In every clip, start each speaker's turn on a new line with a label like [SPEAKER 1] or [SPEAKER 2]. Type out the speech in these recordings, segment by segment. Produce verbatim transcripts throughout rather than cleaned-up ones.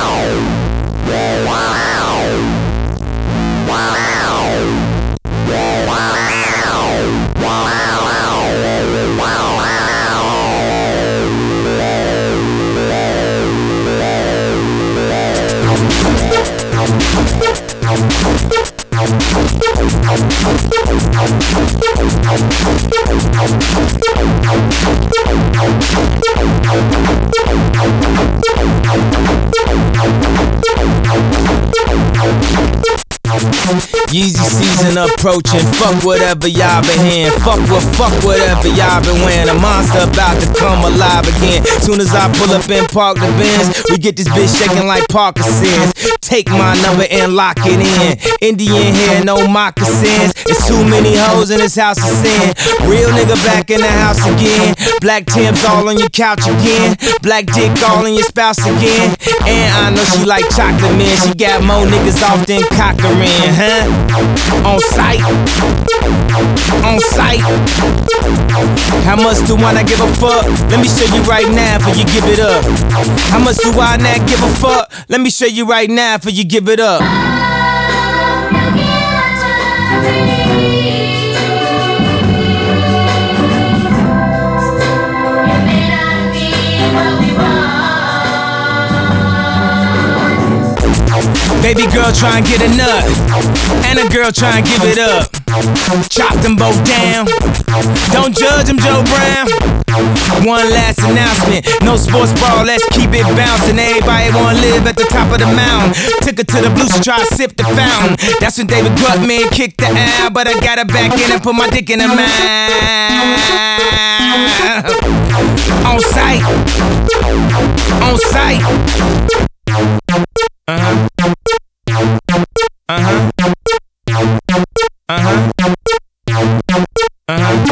[SPEAKER 1] Yeezy season approaching, fuck whatever y'all been hearing. Fuck what, fuck whatever y'all been wearing. A monster about to come alive again. Soon as I pull up and park the Benz, we get this bitch shaking like Parkinson's. Take my number and lock it in. Indian hair, no moccasins. It's too many hoes in this house of sin. Real nigga back in the house again. Black Timbs all on your couch again. Black dick all in your spouse again. And I know she like chocolate, man. She got more niggas off than Cochran, huh? On sight, on sight. How much do I not give a fuck? Let me show you right now before you give it up. How much do I not give a fuck? Let me show you right now before you give it up. Baby girl try and get a nut, and a girl try and give it up. Chop them both down. Don't judge them, Joe Brown. One last announcement, no sports bra, let's keep it bouncing. Everybody wanna live at the top of the mountain. Took her to the blues to try to sip the fountain. That's when David Gutman kicked the out, but I got her back in and put my dick in her mouth. On sight, on sight. Uh-huh. Uh-huh. Uh-huh. Uh-huh.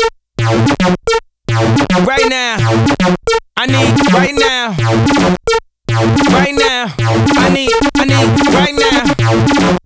[SPEAKER 1] Right now, I need right now. Right now, I need, I need right now.